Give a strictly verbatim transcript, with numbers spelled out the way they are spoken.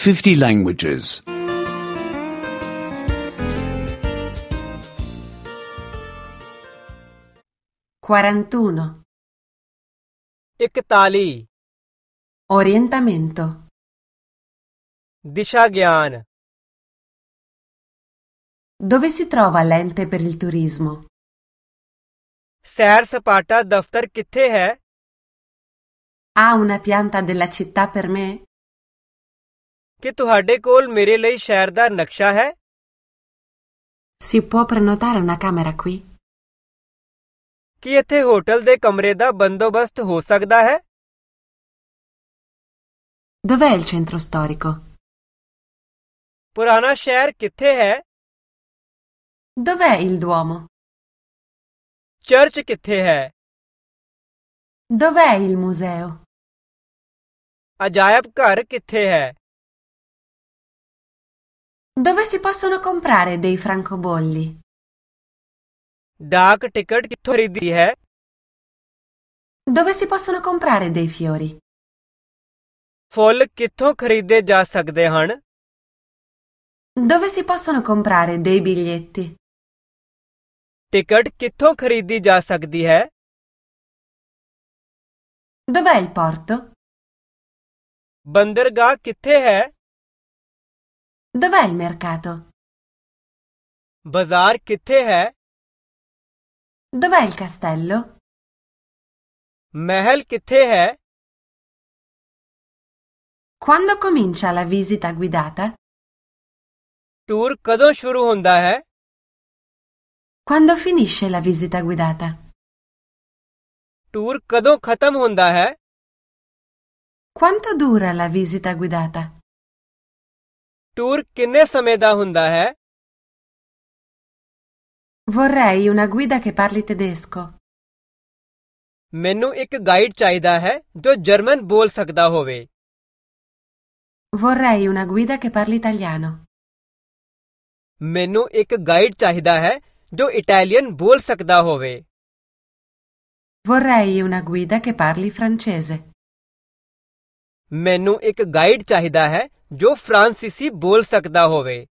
fifty languages. quarantuno. इकताली Orientamento. दिशा ज्ञान Dove si trova l'ente per il turismo? सैर सपाटा दफ्तर कित्थे है? Ha una pianta della città per me? कि तुहाडे कोल मेरे लिए शहर दा नक्शा है? Si può prenotare una camera qui? कि इत्थे होटल दे कमरे दा बंदोबस्त हो सकदा है? Dov'è il centro storico? पुराना शहर कित्थे है? Dov'è il Duomo? चर्च कित्थे है? Dov'è il museo? अजायब घर कित्थे है? Dove si possono comprare dei francobolli? डाक टिकट कित्थों खरीदी है? Dove si possono comprare dei fiori? फुੱਲ कित्थों खरीदे जा सकदे हन? Dove si possono comprare dei biglietti? Ticket कित्थों खरीदी जा सकदी है? Dov'è il porto? बंदरगाह कित्थे है? Dov'è il mercato? बाजार कित्थे है? Dov'è il castello? महल कित्थे है? Quando comincia la visita guidata? Tour कदों शुरू होंदा है? Quando finisce la visita guidata? Tour कदों खत्म होंदा है? Quanto dura la visita guidata? Tour किन्ने समय दा हुंदा है? Vorrei una guida che parli tedesco. ਮੈਨੂੰ ਇੱਕ ਗਾਈਡ ਚਾਹੀਦਾ ਹੈ ਜੋ ਜਰਮਨ ਬੋਲ ਸਕਦਾ ਹੋਵੇ। Vorrei una guida che parli italiano. ਮੈਨੂੰ ਇੱਕ ਗਾਈਡ ਚਾਹੀਦਾ ਹੈ ਜੋ ਇਟਾਲੀਅਨ ਬੋਲ ਸਕਦਾ ਹੋਵੇ। Vorrei una guida che parli francese. ਮੈਨੂੰ ਇੱਕ ਗਾਈਡ ਚਾਹੀਦਾ ਹੈ ਜੋ ਫਰਾਂਸੀਸੀ ਬੋਲ ਸਕਦਾ ਹੋਵੇ।